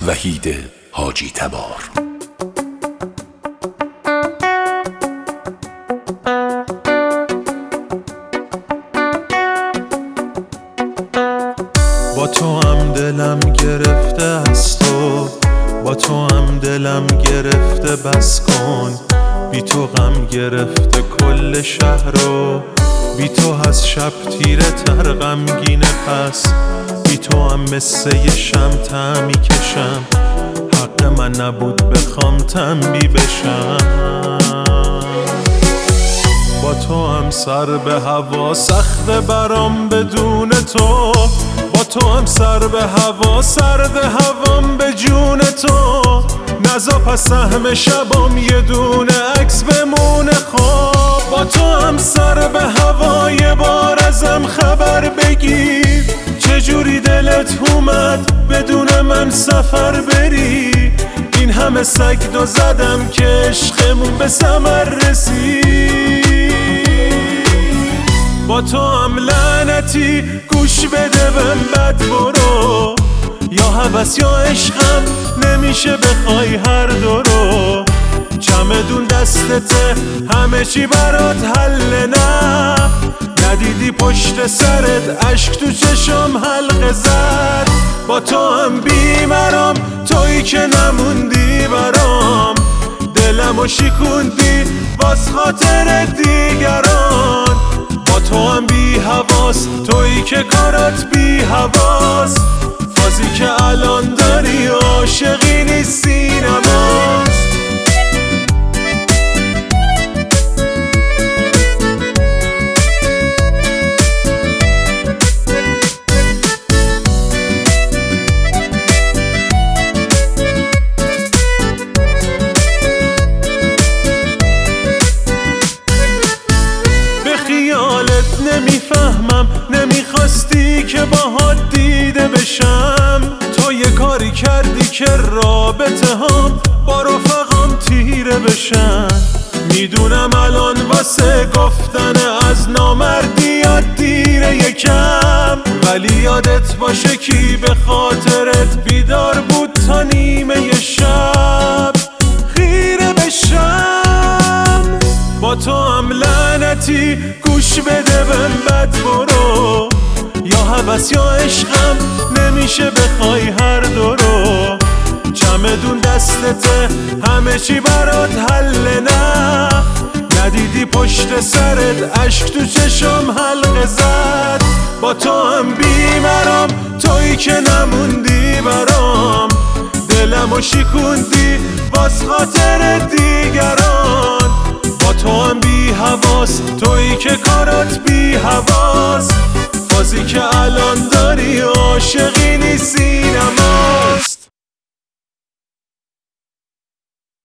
وحید حاجی تبار. با تو هم دلم گرفته از تو، با تو هم دلم گرفته بس کن. بی تو غم گرفته کل شهر رو، بی تو از شب تیره تر غمگینه. پس بی تو هم مثل یه شمع میکشم، حق من نبود بخوام تنبی بشم. با تو هم سر به هوا سخت برام بدون تو، با تو هم سر به هوا سرد هوام به جون تو. نزا پس سهم شبام یه دونه عکس بمونه خواب. با تو هم سر به هوا یه بار ازم خبر بگیر، چجوری دلت اومد بدون من سفر بری. این همه سگ دو زدم که عشقمون به ثمر رسید. با تو هم لعنتی گوش بده بهم بد برو، یا هوس یا عشقم نمیشه بخوای هر دو رو. چمدون دستته همه چی برات حل، نه ندیدی پشت سرت اشک تو چشم حلقه زد. با تو هم بیمرام تویی که نموندی برام، دلمو شکوندی واس خاطر دیگران. با تو هم بی حواس تویی که کارات بی حواس، فازی که الان داری عاشقی نیستی نماست. نمیفهمم نمیخواستی که باهات دیده بشم. تو یه کاری کردی که رابطه هم با رفقام تیره بشن. میدونم الان واسه گفتن از نامردی یاد دیره یکم، ولی یادت باشه کی به خاطرت بیدار بود تا نیمه شب خیره بشم. با تو هم لعنتی گوش بده بهم بد برو، یا هوس یا عشقم نمیشه بخوای هر دو رو. چمدون دستته همه چی برات حل، نه ندیدی پشت سرت اشک تو چشم حلقه زد. با تو هم بیمرام تویی که نموندی برام، دلمو شکوندی واس خاطر دیگران. با تو هم بی حواس تویی که کارات بی حواس، فازی که الان داری عاشقی